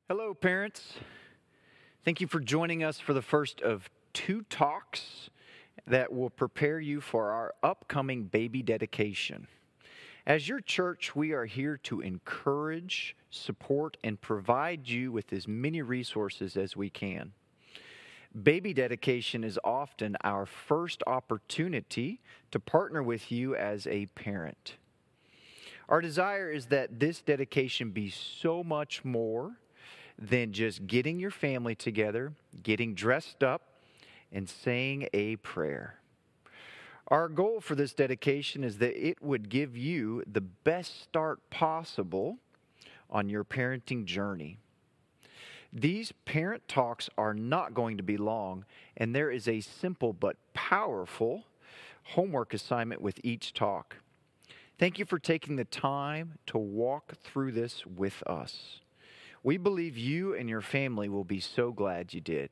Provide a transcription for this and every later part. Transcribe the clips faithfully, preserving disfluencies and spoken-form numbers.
Hello, parents. Thank you for joining us for the first of two talks that will prepare you for our upcoming baby dedication. As your church, we are here to encourage, support, and provide you with as many resources as we can. Baby dedication is often our first opportunity to partner with you as a parent. Our desire is that this dedication be so much more than just getting your family together, getting dressed up, and saying a prayer. Our goal for this dedication is that it would give you the best start possible on your parenting journey. These parent talks are not going to be long, and there is a simple but powerful homework assignment with each talk. Thank you for taking the time to walk through this with us. We believe you and your family will be so glad you did.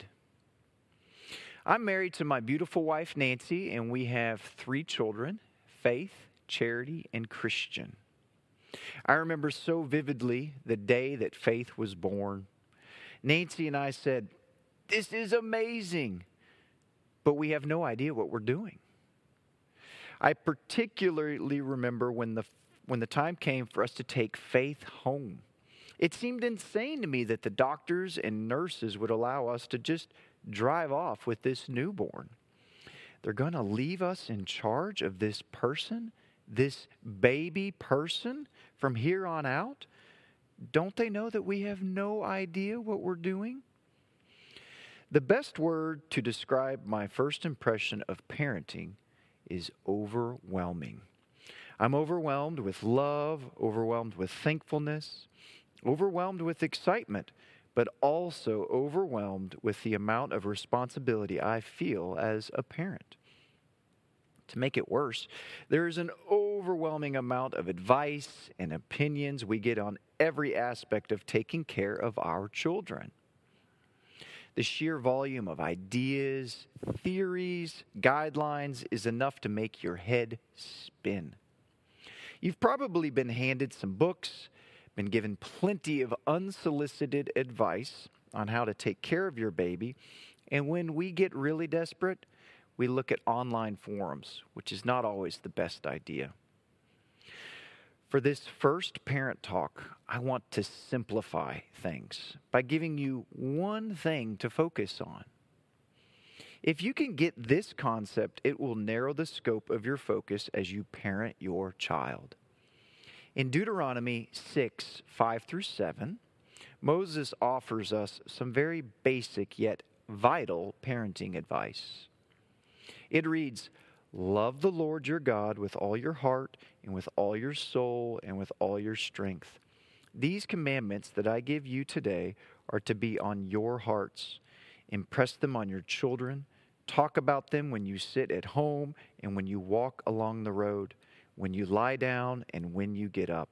I'm married to my beautiful wife, Nancy, and we have three children, Faith, Charity, and Christian. I remember so vividly the day that Faith was born. Nancy and I said, "This is amazing," but we have no idea what we're doing. I particularly remember when the when the time came for us to take Faith home. It seemed insane to me that the doctors and nurses would allow us to just drive off with this newborn. They're going to leave us in charge of this person, this baby person, from here on out? Don't they know that we have no idea what we're doing? The best word to describe my first impression of parenting is overwhelming. I'm overwhelmed with love, overwhelmed with thankfulness, overwhelmed with excitement, but also overwhelmed with the amount of responsibility I feel as a parent. To make it worse, there is an overwhelming amount of advice and opinions we get on every aspect of taking care of our children. The sheer volume of ideas, theories, guidelines is enough to make your head spin. You've probably been handed some books, been given plenty of unsolicited advice on how to take care of your baby, and when we get really desperate, we look at online forums, which is not always the best idea. For this first parent talk, I want to simplify things by giving you one thing to focus on. If you can get this concept, it will narrow the scope of your focus as you parent your child. In Deuteronomy six, five through seven, Moses offers us some very basic yet vital parenting advice. It reads, "Love the Lord your God with all your heart and with all your soul and with all your strength. These commandments that I give you today are to be on your hearts. Impress them on your children. Talk about them when you sit at home and when you walk along the road, when you lie down and when you get up."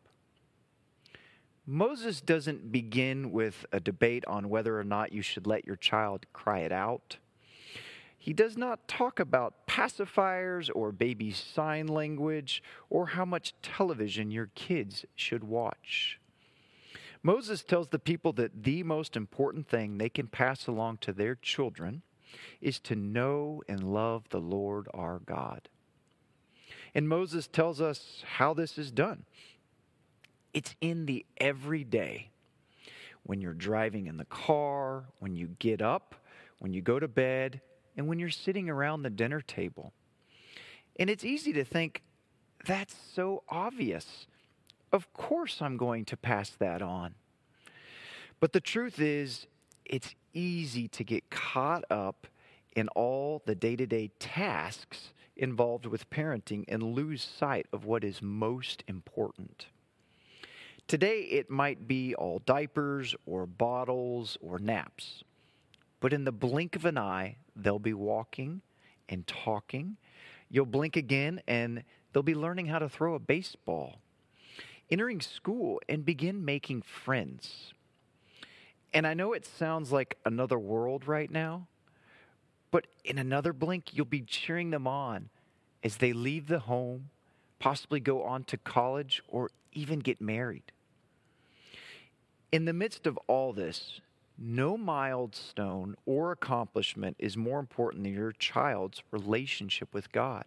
Moses doesn't begin with a debate on whether or not you should let your child cry it out. He does not talk about pacifiers or baby sign language or how much television your kids should watch. Moses tells the people that the most important thing they can pass along to their children is to know and love the Lord our God. And Moses tells us how this is done. It's in the everyday. When you're driving in the car, when you get up, when you go to bed, and when you're sitting around the dinner table. And it's easy to think, that's so obvious. Of course I'm going to pass that on. But the truth is, it's easy to get caught up in all the day-to-day tasks involved with parenting and lose sight of what is most important. Today, it might be all diapers or bottles or naps. But in the blink of an eye, they'll be walking and talking. You'll blink again, and they'll be learning how to throw a baseball, entering school, and begin making friends. And I know it sounds like another world right now, but in another blink, you'll be cheering them on as they leave the home, possibly go on to college, or even get married. In the midst of all this, no milestone or accomplishment is more important than your child's relationship with God.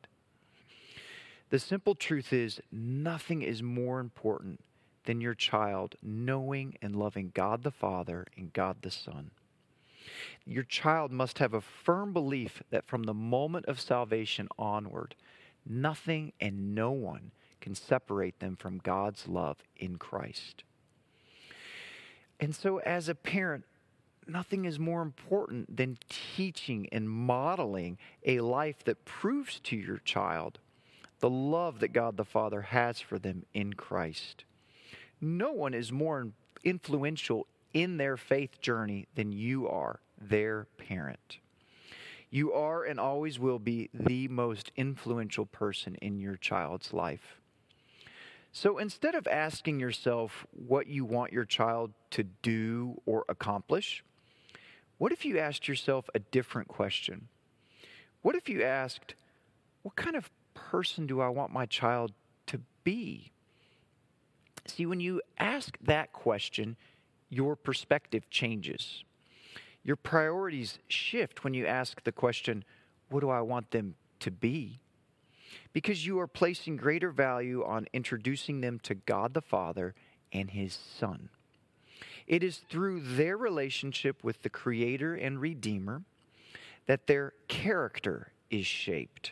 The simple truth is, nothing is more important than your child knowing and loving God the Father and God the Son. Your child must have a firm belief that from the moment of salvation onward, nothing and no one can separate them from God's love in Christ. And so as a parent, nothing is more important than teaching and modeling a life that proves to your child the love that God the Father has for them in Christ. No one is more influential in their faith journey than you are, their parent. You are and always will be the most influential person in your child's life. So instead of asking yourself what you want your child to do or accomplish, what if you asked yourself a different question? What if you asked, what kind of person do I want my child to be? See, when you ask that question, your perspective changes. Your priorities shift when you ask the question, what do I want them to be? Because you are placing greater value on introducing them to God the Father and His Son. It is through their relationship with the Creator and Redeemer that their character is shaped.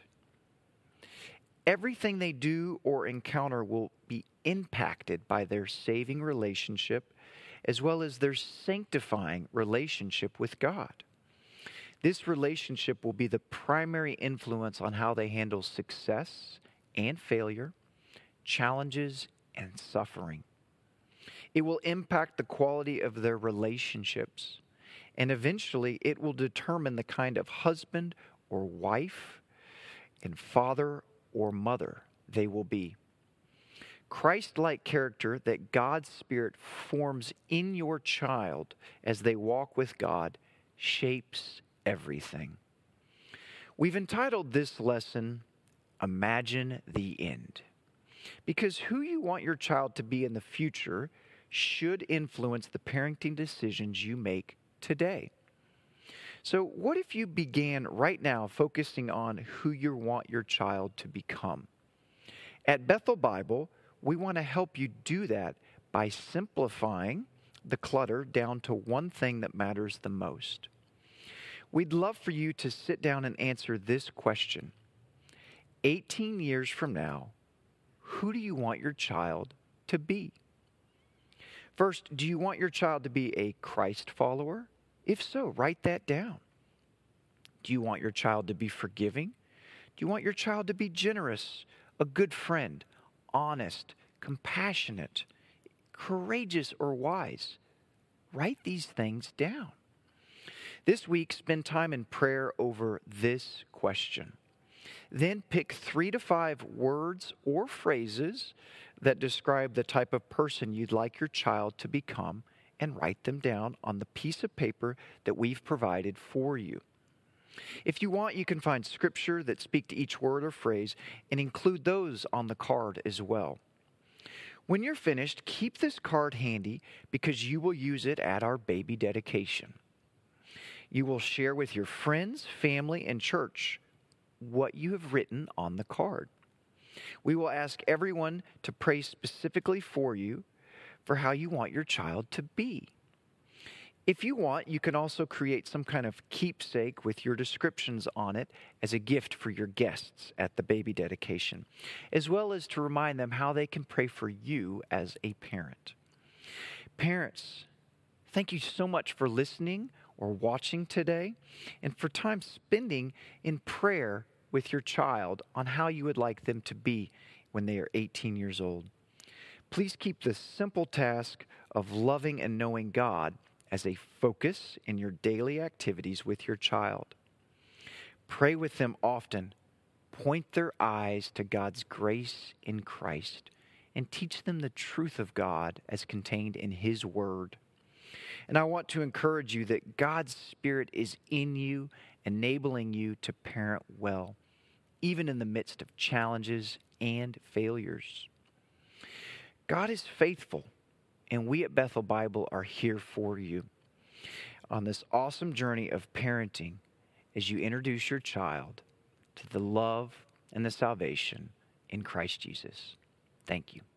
Everything they do or encounter will be impacted by their saving relationship as well as their sanctifying relationship with God. This relationship will be the primary influence on how they handle success and failure, challenges and suffering. It will impact the quality of their relationships, and eventually it will determine the kind of husband or wife and father or mother they will be. Christ-like character that God's Spirit forms in your child as they walk with God shapes everything. We've entitled this lesson, Imagine the End, because who you want your child to be in the future should influence the parenting decisions you make today. So what if you began right now focusing on who you want your child to become? At Bethel Bible, we want to help you do that by simplifying the clutter down to one thing that matters the most. We'd love for you to sit down and answer this question. eighteen years from now, who do you want your child to be? First, do you want your child to be a Christ follower? If so, write that down. Do you want your child to be forgiving? Do you want your child to be generous, a good friend, honest, compassionate, courageous, or wise? Write these things down. This week, spend time in prayer over this question. Then pick three to five words or phrases that describe the type of person you'd like your child to become and write them down on the piece of paper that we've provided for you. If you want, you can find scripture that speak to each word or phrase and include those on the card as well. When you're finished, keep this card handy because you will use it at our baby dedication. You will share with your friends, family, and church what you have written on the card. We will ask everyone to pray specifically for you for how you want your child to be. If you want, you can also create some kind of keepsake with your descriptions on it as a gift for your guests at the baby dedication, as well as to remind them how they can pray for you as a parent. Parents, thank you so much for listening or watching today and for time spending in prayer with your child on how you would like them to be when they are eighteen years old. Please keep the simple task of loving and knowing God as a focus in your daily activities with your child. Pray with them often. Point their eyes to God's grace in Christ and teach them the truth of God as contained in His Word. And I want to encourage you that God's Spirit is in you, enabling you to parent well, even in the midst of challenges and failures. God is faithful, And we at Bethel Bible are here for you on this awesome journey of parenting as you introduce your child to the love and the salvation in Christ Jesus. Thank you.